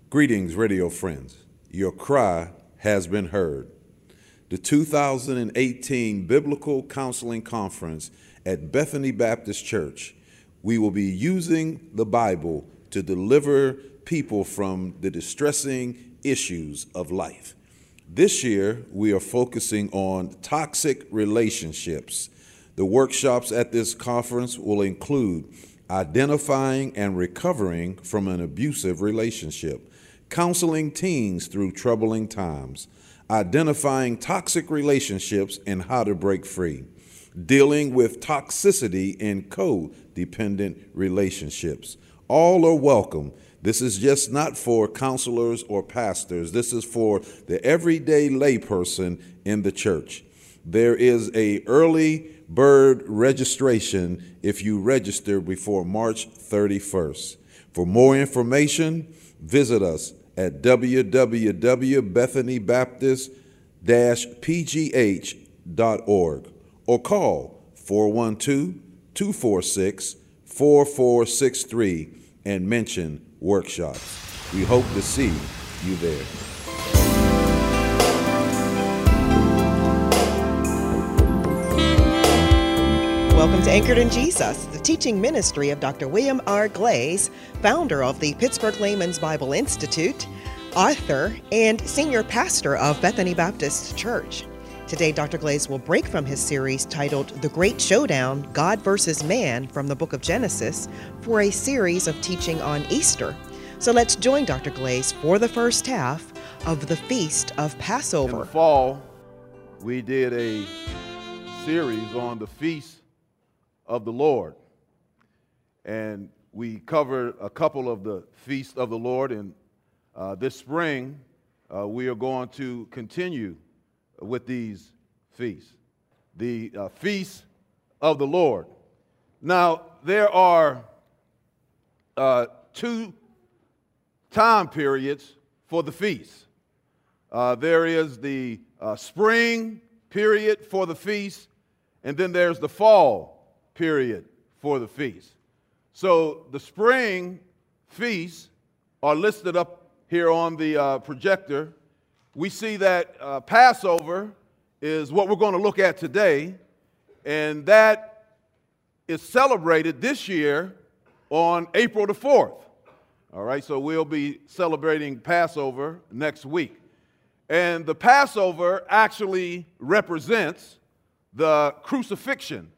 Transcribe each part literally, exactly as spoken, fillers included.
Greetings, radio friends. Your cry has been heard. The two thousand eighteen Biblical Counseling Conference at Bethany Baptist Church. We will be using the Bible to deliver people from the distressing issues of life. This year, we are focusing on toxic relationships. The workshops at this conference will include identifying and recovering from an abusive relationship, counseling teens through troubling times, identifying toxic relationships and how to break free, dealing with toxicity in codependent relationships. All are welcome. This is just not for counselors or pastors. This is for the everyday layperson in the church. There is a early bird registration if you register before March thirty-first. For more information, visit us at w w w dot bethany baptist dash p g h dot org or call four one two, two four six, four four six three and mention workshops. We hope to see you there. Welcome to Anchored in Jesus, the teaching ministry of Doctor William R. Glaze, founder of the Pittsburgh Layman's Bible Institute, author, and senior pastor of Bethany Baptist Church. Today, Doctor Glaze will break from his series titled The Great Showdown, God versus Man from the Book of Genesis for a series of teaching on Easter. So let's join Doctor Glaze for the first half of the Feast of Passover. In the fall, we did a series on the Feast of the Lord. And we covered a couple of the Feasts of the Lord. And uh, this spring, uh, we are going to continue with these feasts, the uh, Feast of the Lord. Now, there are uh, two time periods for the feast. Uh, there is the uh, spring period for the feast, and then there's the fall period for the feast. So the spring feasts are listed up here on the uh, projector. We see that uh, Passover is what we're going to look at today, and that is celebrated this year on April the fourth. All right, so we'll be celebrating Passover next week. And the Passover actually represents the crucifixion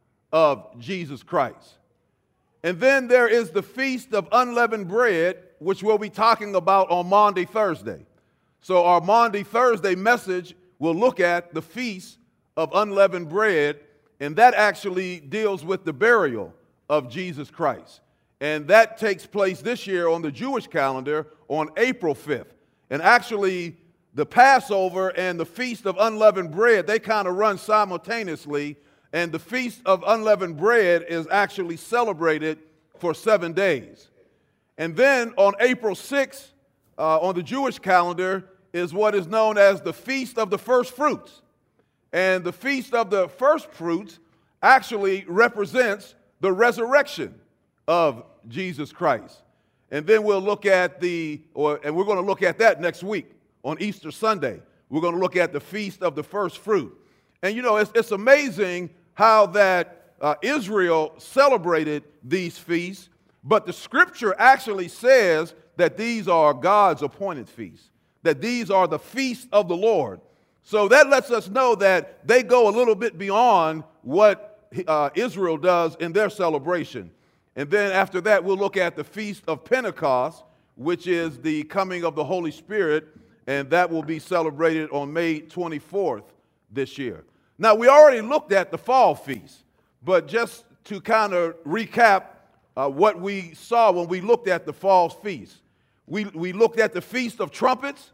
of Jesus Christ. And then there is the Feast of Unleavened Bread, which we'll be talking about on Maundy Thursday. So our Maundy Thursday message will look at the Feast of Unleavened Bread, and that actually deals with the burial of Jesus Christ. And that takes place this year on the Jewish calendar on April fifth. And actually, the Passover and the Feast of Unleavened Bread, they kind of run simultaneously. And the Feast of Unleavened Bread is actually celebrated for seven days. And then on April sixth, uh, on the Jewish calendar, is what is known as the Feast of the First Fruits. And the Feast of the First Fruits actually represents the resurrection of Jesus Christ. And then we'll look at the, or and we're going to look at that next week on Easter Sunday. We're going to look at the Feast of the First Fruit. And you know, it's, it's amazing how that uh, Israel celebrated these feasts, but the scripture actually says that these are God's appointed feasts, that these are the feasts of the Lord. So that lets us know that they go a little bit beyond what uh, Israel does in their celebration. And then after that, we'll look at the Feast of Pentecost, which is the coming of the Holy Spirit, and that will be celebrated on May twenty-fourth this year. Now, we already looked at the fall feast, but just to kind of recap uh, what we saw when we looked at the fall feast. We, we looked at the Feast of Trumpets,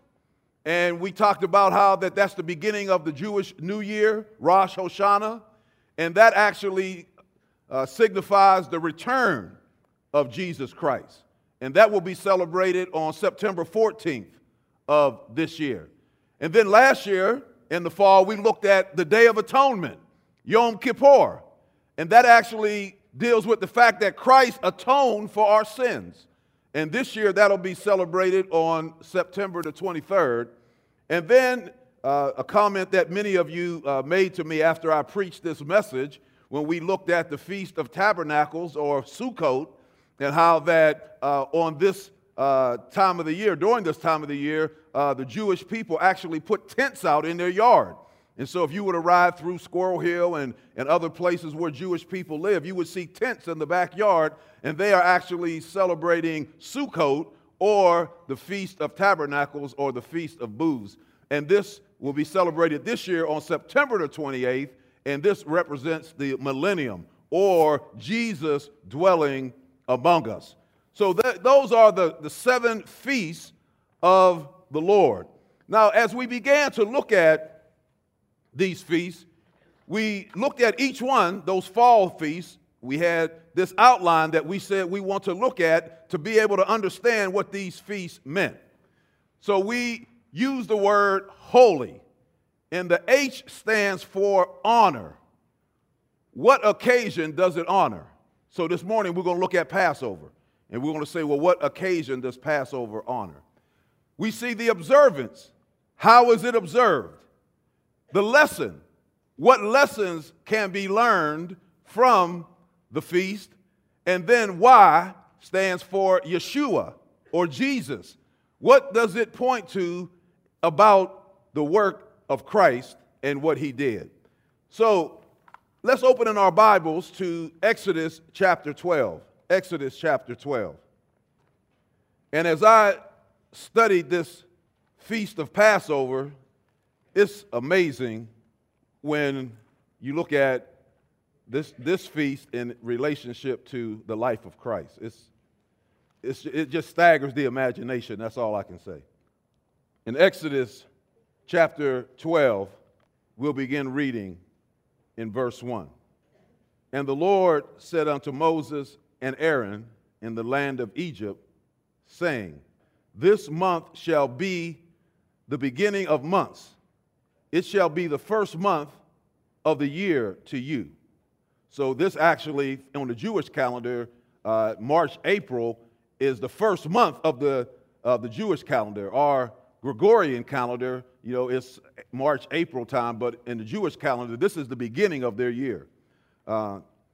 and we talked about how that that's the beginning of the Jewish New Year, Rosh Hashanah, and that actually uh, signifies the return of Jesus Christ. And that will be celebrated on September fourteenth of this year. And then last year, in the fall, we looked at the Day of Atonement, Yom Kippur. And that actually deals with the fact that Christ atoned for our sins. And this year, that'll be celebrated on September the twenty-third. And then uh, a comment that many of you uh, made to me after I preached this message when we looked at the Feast of Tabernacles, or Sukkot, and how that uh, on this uh, time of the year, during this time of the year, uh, the Jewish people actually put tents out in their yard. And so if you were to ride through Squirrel Hill and, and other places where Jewish people live, you would see tents in the backyard, and they are actually celebrating Sukkot, or the Feast of Tabernacles, or the Feast of Booths. And this will be celebrated this year on September the twenty-eighth, and this represents the millennium, or Jesus dwelling among us. So th- those are the, the seven feasts of the Lord. Now, as we began to look at these feasts, we looked at each one, those fall feasts. We had this outline that we said we want to look at to be able to understand what these feasts meant. So we used the word holy, and the H stands for honor. What occasion does it honor? So this morning we're going to look at Passover, and we're going to say, well, what occasion does Passover honor? We see the observance. How is it observed? The lesson. What lessons can be learned from the feast? And then Y stands for Yeshua, or Jesus. What does it point to about the work of Christ and what he did? So let's open in our Bibles to Exodus chapter twelve. Exodus chapter twelve. And as I studied this feast of Passover, it's amazing when you look at this, this feast in relationship to the life of Christ. It's, it's, it just staggers the imagination. That's all I can say. In Exodus chapter twelve, we'll begin reading in verse one. And the Lord said unto Moses and Aaron in the land of Egypt, saying, this month shall be the beginning of months. It shall be the first month of the year to you. So this actually, on the Jewish calendar, uh, March, April is the first month of the, uh, the Jewish calendar. Our Gregorian calendar, you know, it's March, April time, but in the Jewish calendar, this is the beginning of their year. Uh,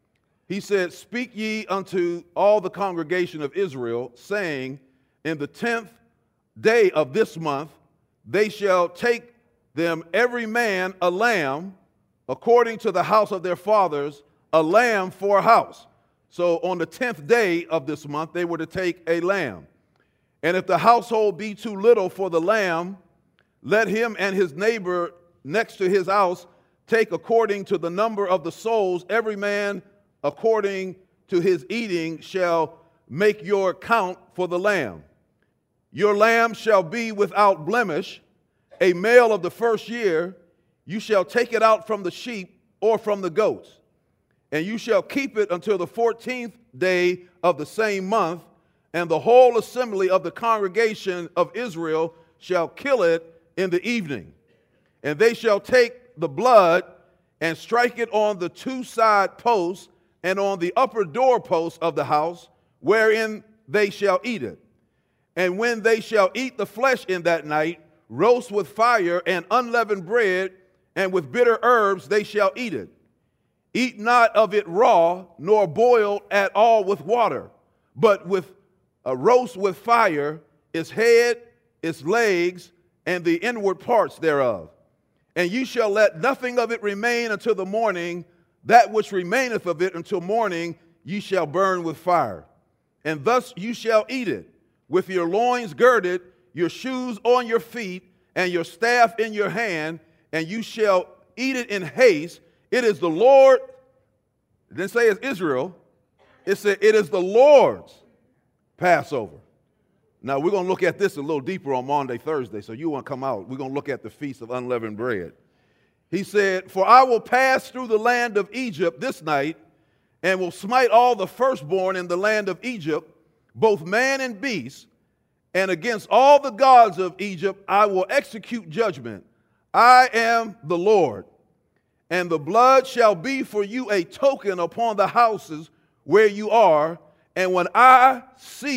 he said, speak ye unto all the congregation of Israel, saying, in the tenth day of this month, they shall take them every man a lamb, according to the house of their fathers, a lamb for a house. So on the tenth day of this month, they were to take a lamb. And if the household be too little for the lamb, let him and his neighbor next to his house take according to the number of the souls, every man according to his eating shall make your count for the lamb. Your lamb shall be without blemish, a male of the first year. You shall take it out from the sheep or from the goats, and you shall keep it until the fourteenth day of the same month, and the whole assembly of the congregation of Israel shall kill it in the evening. And they shall take the blood and strike it on the two side posts and on the upper doorposts of the house, wherein they shall eat it. And when they shall eat the flesh in that night, roast with fire and unleavened bread, and with bitter herbs they shall eat it. Eat not of it raw, nor boiled at all with water, but with a roast with fire, its head, its legs, and the inward parts thereof. And you shall let nothing of it remain until the morning. That which remaineth of it until morning ye shall burn with fire. And thus you shall eat it, with your loins girded, your shoes on your feet, and your staff in your hand, and you shall eat it in haste. It is the Lord. It didn't say it's Israel. It said it is the Lord's Passover. Now, we're going to look at this a little deeper on Maundy, Thursday, so you want to come out. We're going to look at the Feast of Unleavened Bread. He said, for I will pass through the land of Egypt this night, and will smite all the firstborn in the land of Egypt, both man and beast, and against all the gods of Egypt I will execute judgment. I am the Lord. And the blood shall be for you a token upon the houses where you are, and when I see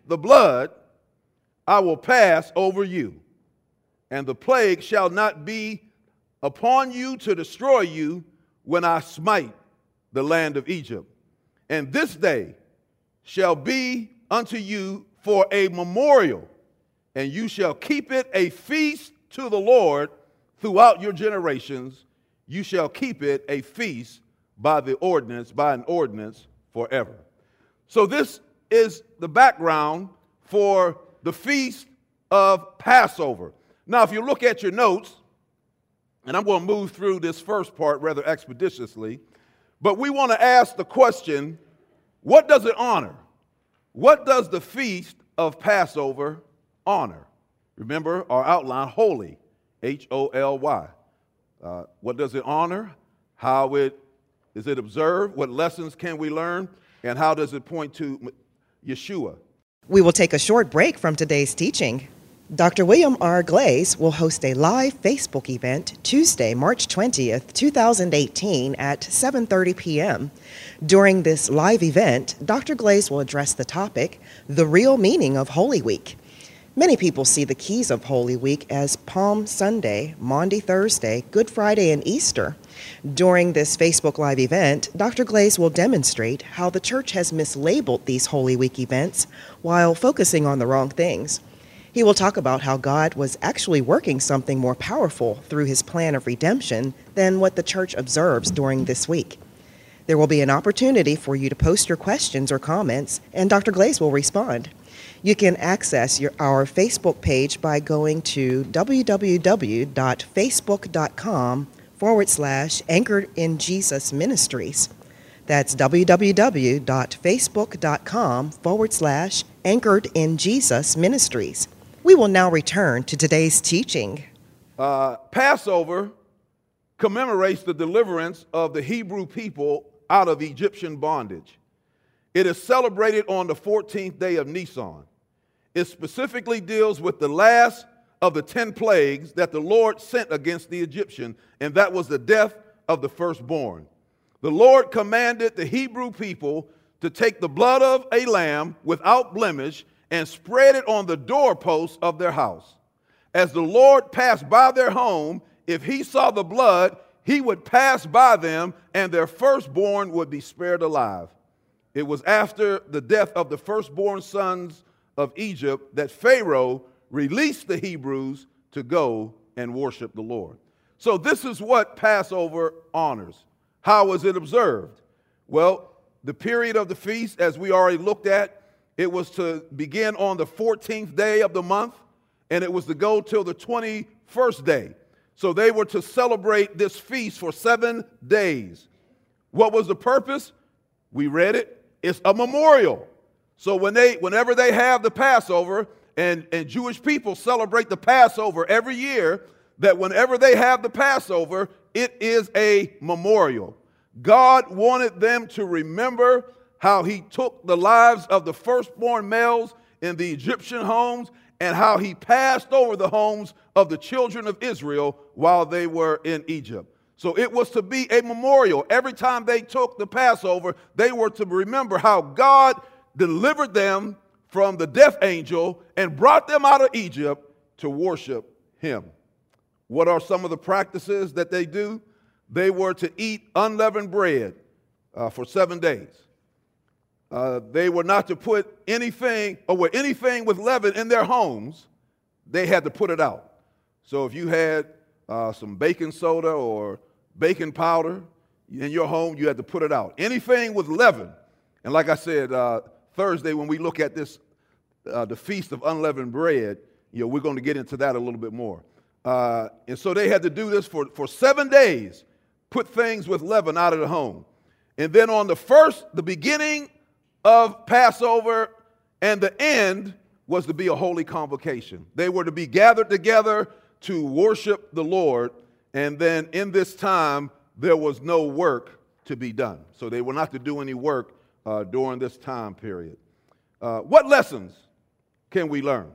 the blood, I will pass over you, and the plague shall not be upon you to destroy you when I smite the land of Egypt. And this day shall be unto you for a memorial, and you shall keep it a feast to the Lord throughout your generations. You shall keep it a feast by the ordinance, by an ordinance forever. So this is the background for the feast of Passover. Now, if you look at your notes, and I'm going to move through this first part rather expeditiously, but we want to ask the question, what does it honor? What does the feast of Passover honor? Remember our outline, holy, H O L Y. Uh, what does it honor? How it is it observed? What lessons can we learn? And how does it point to Yeshua? We will take a short break from today's teaching. Doctor William R. Glaze will host a live Facebook event Tuesday, March twentieth, two thousand eighteen at seven thirty p.m. During this live event, Doctor Glaze will address the topic, the real meaning of Holy Week. Many people see the keys of Holy Week as Palm Sunday, Maundy Thursday, Good Friday, and Easter. During this Facebook Live event, Doctor Glaze will demonstrate how the church has mislabeled these Holy Week events while focusing on the wrong things. He will talk about how God was actually working something more powerful through his plan of redemption than what the church observes during this week. There will be an opportunity for you to post your questions or comments, and Doctor Glaze will respond. You can access your, our Facebook page by going to www.facebook.com forward slash Anchored in Jesus Ministries. That's www.facebook.com forward slash Anchored in Jesus Ministries. We will now return to today's teaching. Uh, Passover commemorates the deliverance of the Hebrew people out of Egyptian bondage. It is celebrated on the fourteenth day of Nisan. It specifically deals with the last of the ten plagues that the Lord sent against the Egyptian, and that was the death of the firstborn. The Lord commanded the Hebrew people to take the blood of a lamb without blemish and spread it on the doorposts of their house. As the Lord passed by their home, if he saw the blood, he would pass by them, and their firstborn would be spared alive. It was after the death of the firstborn sons of Egypt that Pharaoh released the Hebrews to go and worship the Lord. So this is what Passover honors. How is it observed? Well, the period of the feast, as we already looked at, it was to begin on the fourteenth day of the month, and it was to go till the twenty-first day. So they were to celebrate this feast for seven days. What was the purpose? We read it. It's a memorial. So when they, whenever they have the Passover, and, and Jewish people celebrate the Passover every year, that whenever they have the Passover, it is a memorial. God wanted them to remember how he took the lives of the firstborn males in the Egyptian homes and how he passed over the homes of the children of Israel while they were in Egypt. So it was to be a memorial. Every time they took the Passover, they were to remember how God delivered them from the death angel and brought them out of Egypt to worship him. What are some of the practices that they do? They were to eat unleavened bread uh, for seven days. Uh, they were not to put anything or with anything with leaven in their homes. They had to put it out. So if you had uh, some baking soda or baking powder in your home, you had to put it out. Anything with leaven. And like I said, uh, Thursday when we look at this, uh, the Feast of Unleavened Bread, you know, we're going to get into that a little bit more. Uh, and so they had to do this for, for seven days, put things with leaven out of the home. And then on the first, the beginning of Passover and the end was to be a holy convocation. They were to be gathered together to worship the Lord. And then in this time, there was no work to be done. So they were not to do any work uh, during this time period. Uh, what lessons can we learn?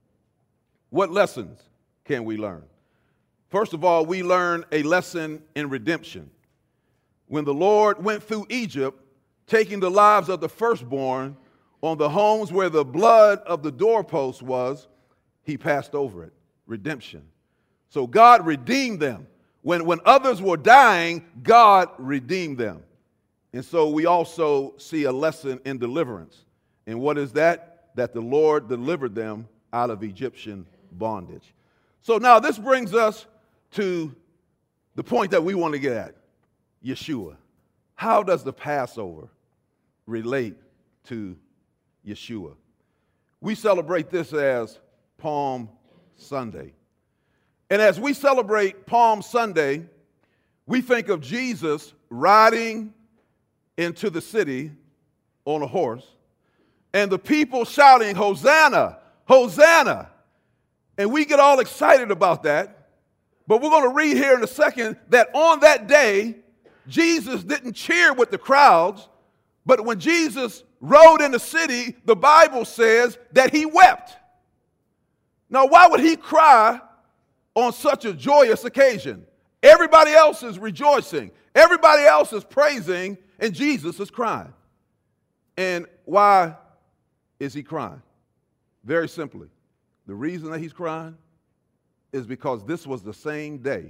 What lessons can we learn? First of all, we learn a lesson in redemption. When the Lord went through Egypt, taking the lives of the firstborn, On the homes where the blood of the doorpost was, he passed over it. Redemption. So God redeemed them. When, when others were dying, God redeemed them. And so we also see a lesson in deliverance. And what is that? That the Lord delivered them out of Egyptian bondage. So now this brings us to the point that we want to get at, Yeshua. How does the Passover relate to Yeshua? We celebrate this as Palm Sunday. And as we celebrate Palm Sunday, we think of Jesus riding into the city on a horse and the people shouting, Hosanna, Hosanna. And we get all excited about that. But we're going to read here in a second that on that day, Jesus didn't cheer with the crowds, but when Jesus rode in the city, the Bible says that he wept. Now, why would he cry on such a joyous occasion? Everybody else is rejoicing. Everybody else is praising, and Jesus is crying. And why is he crying? Very simply, the reason that he's crying is because this was the same day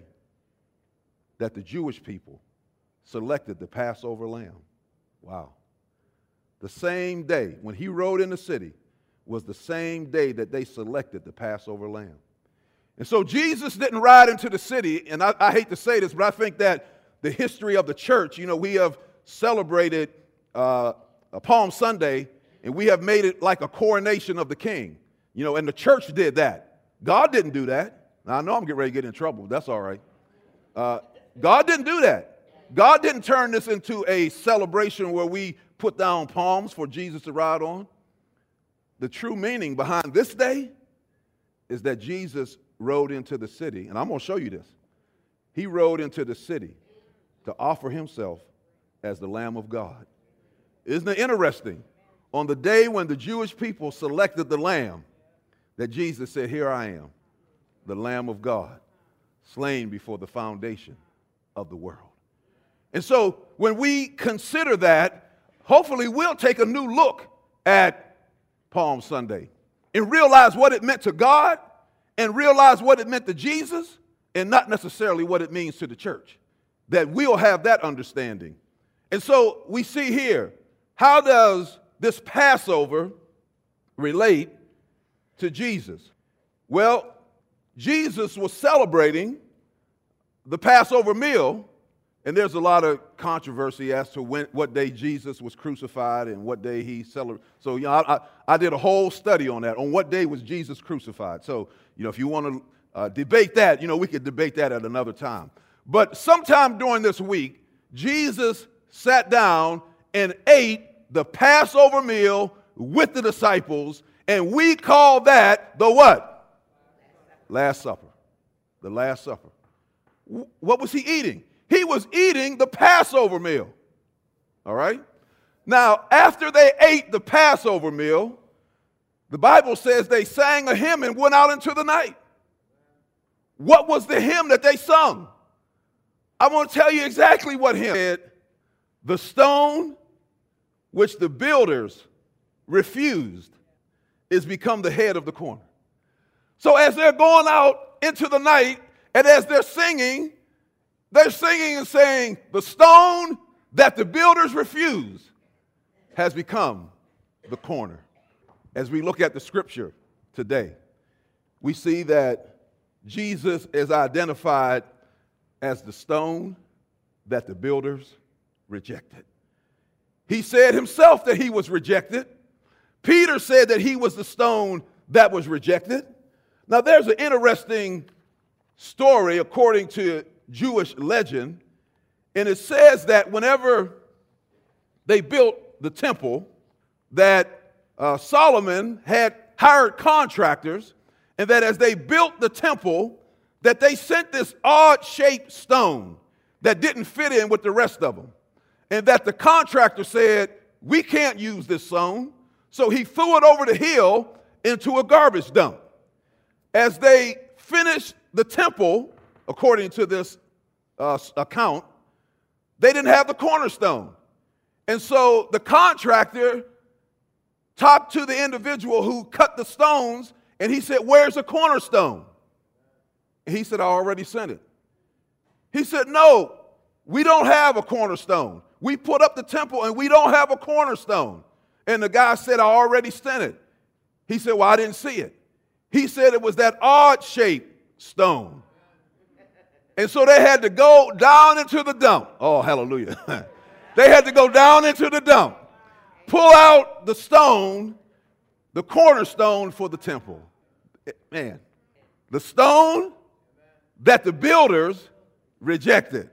that the Jewish people selected the Passover lamb. Wow. The same day when he rode in the city was the same day that they selected the Passover lamb. And so Jesus didn't ride into the city, and I, I hate to say this, but I think that the history of the church, you know, we have celebrated uh, a Palm Sunday, and we have made it like a coronation of the king. You know, and the church did that. God didn't do that. Now, I know I'm getting ready to get in trouble, but that's all right. Uh, God didn't do that. God didn't turn this into a celebration where we put down palms for Jesus to ride on. The true meaning behind this day is that Jesus rode into the city, and I'm going to show you this. He rode into the city to offer himself as the Lamb of God. Isn't it interesting? On the day when the Jewish people selected the Lamb, that Jesus said, here I am, the Lamb of God, slain before the foundation of the world. And so when we consider that, hopefully we'll take a new look at Palm Sunday and realize what it meant to God and realize what it meant to Jesus and not necessarily what it means to the church, that we'll have that understanding. And so we see here, how does this Passover relate to Jesus? Well, Jesus was celebrating the Passover meal, and there's a lot of controversy as to when, what day Jesus was crucified and what day he celebrated. So, you know, I, I, I did a whole study on that, on what day was Jesus crucified. So, you know, if you want to uh, debate that, you know, we could debate that at another time. But sometime during this week, Jesus sat down and ate the Passover meal with the disciples, and we call that the what? Last Supper. The Last Supper. What was he eating? He was eating the Passover meal. All right? Now, after they ate the Passover meal, the Bible says they sang a hymn and went out into the night. What was the hymn that they sung? I want to tell you exactly what hymn. It said, the stone which the builders refused is become the head of the corner. So as they're going out into the night, and as they're singing, they're singing and saying, the stone that the builders refused has become the corner. As we look at the scripture today, we see that Jesus is identified as the stone that the builders rejected. He said himself that he was rejected. Peter said that he was the stone that was rejected. Now, there's an interesting story according to Jewish legend, and it says that whenever they built the temple, that uh, Solomon had hired contractors, and that as they built the temple, that they sent this odd-shaped stone that didn't fit in with the rest of them, and that the contractor said, we can't use this stone, so he threw it over the hill into a garbage dump. As they finished the temple, according to this uh, account, they didn't have the cornerstone. And so the contractor talked to the individual who cut the stones, and he said, where's the cornerstone? And he said, I already sent it. He said, no, we don't have a cornerstone. We put up the temple, and we don't have a cornerstone. And the guy said, I already sent it. He said, well, I didn't see it. He said it was that odd-shaped stone. And so they had to go down into the dump. Oh, hallelujah. They had to go down into the dump, pull out the stone, the cornerstone for the temple. Man, the stone that the builders rejected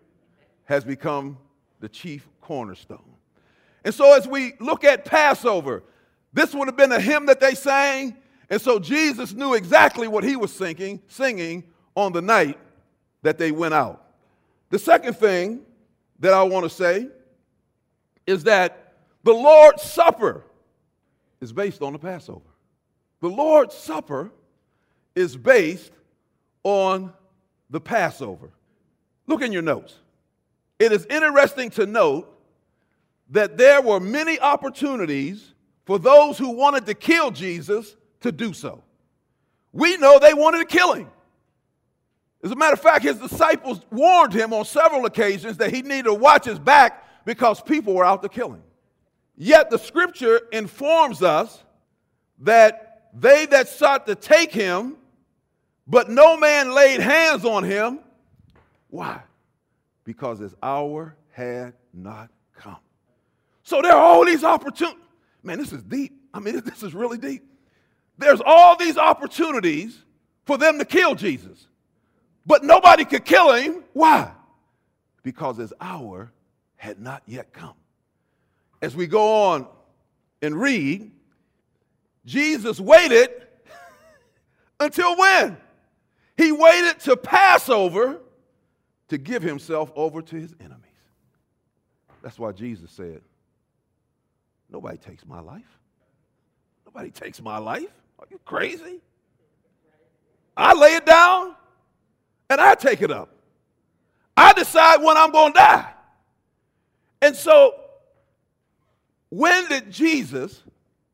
has become the chief cornerstone. And so as we look at Passover, this would have been a hymn that they sang. And so Jesus knew exactly what he was singing, singing on the night that they went out. The second thing that I want to say is that the Lord's Supper is based on the Passover. The Lord's Supper is based on the Passover. Look in your notes. It is interesting to note that there were many opportunities for those who wanted to kill Jesus to do so. We know they wanted to kill him. As a matter of fact, his disciples warned him on several occasions that he needed to watch his back because people were out to kill him. Yet the scripture informs us that they that sought to take him, but no man laid hands on him. Why? Because his hour had not come. So there are all these opportunities. Man, this is deep. I mean, this is really deep. There's all these opportunities for them to kill Jesus. But nobody could kill him. Why? Because his hour had not yet come. As we go on and read, Jesus waited until when? He waited to Passover to give himself over to his enemies. That's why Jesus said, nobody takes my life. Nobody takes my life. Are you crazy? I lay it down and I take it up. I decide when I'm going to die. And so, when did Jesus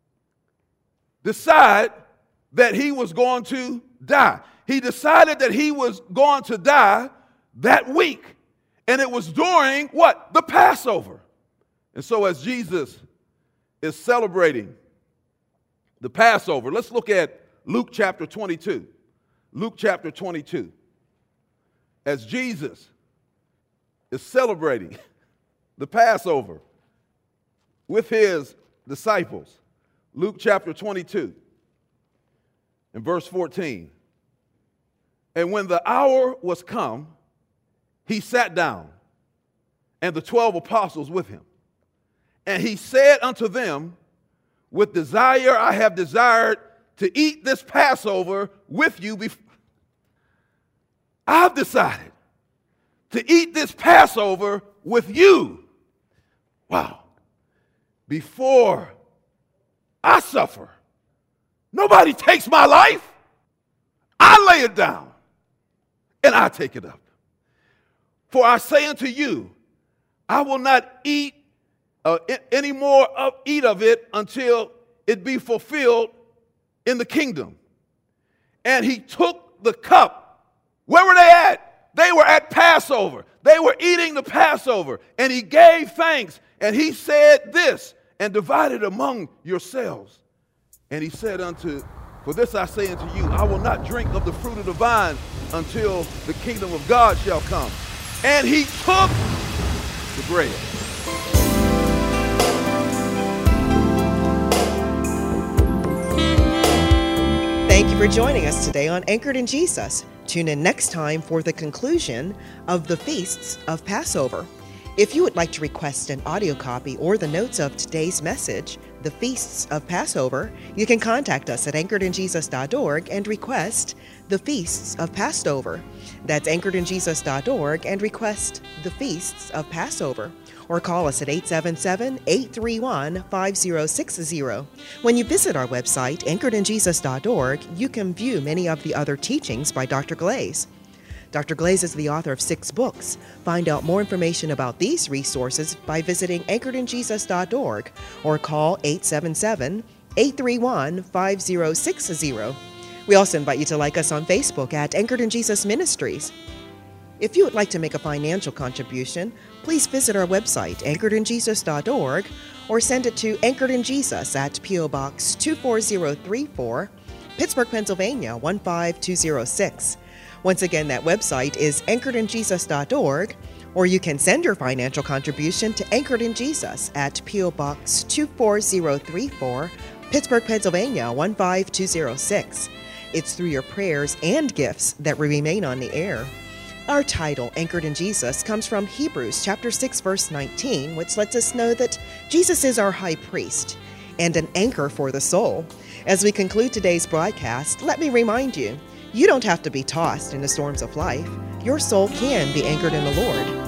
decide that he was going to die? He decided that he was going to die that week. And it was during what? The Passover. And so as Jesus is celebrating the Passover, let's look at Luke chapter twenty-two. Luke chapter twenty-two. As Jesus is celebrating the Passover with his disciples. Luke chapter twenty-two and verse fourteen. And when the hour was come, he sat down, and the twelve apostles with him. And he said unto them, with desire I have desired to eat this Passover with you before. I've decided to eat this Passover with you. Wow. Before I suffer. Nobody takes my life. I lay it down and I take it up. For I say unto you, I will not eat uh, any more of, eat of it until it be fulfilled in the kingdom. And he took the cup. Where were they at? They were at Passover. They were eating the Passover. And he gave thanks. And he said this, and divided among yourselves. And he said unto, for this I say unto you, I will not drink of the fruit of the vine until the kingdom of God shall come. And he took the bread. Thank you for joining us today on Anchored in Jesus. Tune in next time for the conclusion of the feasts of Passover. If you would like to request an audio copy or the notes of today's message, The Feasts of Passover, you can contact us at anchored in jesus dot org and request The Feasts of Passover. That's anchored in jesus dot org and request The Feasts of Passover. Or call us at eight seven seven, eight three one, five zero six zero. When you visit our website, anchored in jesus dot org, you can view many of the other teachings by Doctor Glaze. Doctor Glaze is the author of six books. Find out more information about these resources by visiting anchored in jesus dot org or call eight seven seven, eight three one, five zero six zero. We also invite you to like us on Facebook at Anchored in Jesus Ministries. If you would like to make a financial contribution, please visit our website, anchored in jesus dot org, or send it to Anchored in Jesus at P O Box two four zero three four, Pittsburgh, Pennsylvania one five two zero six. Once again, that website is anchored in jesus dot org, or you can send your financial contribution to Anchored in Jesus at P O Box two four zero three four, Pittsburgh, Pennsylvania one five two zero six. It's through your prayers and gifts that we remain on the air. Our title, Anchored in Jesus, comes from Hebrews chapter six, verse nineteen, which lets us know that Jesus is our high priest and an anchor for the soul. As we conclude today's broadcast, let me remind you, you don't have to be tossed in the storms of life. Your soul can be anchored in the Lord.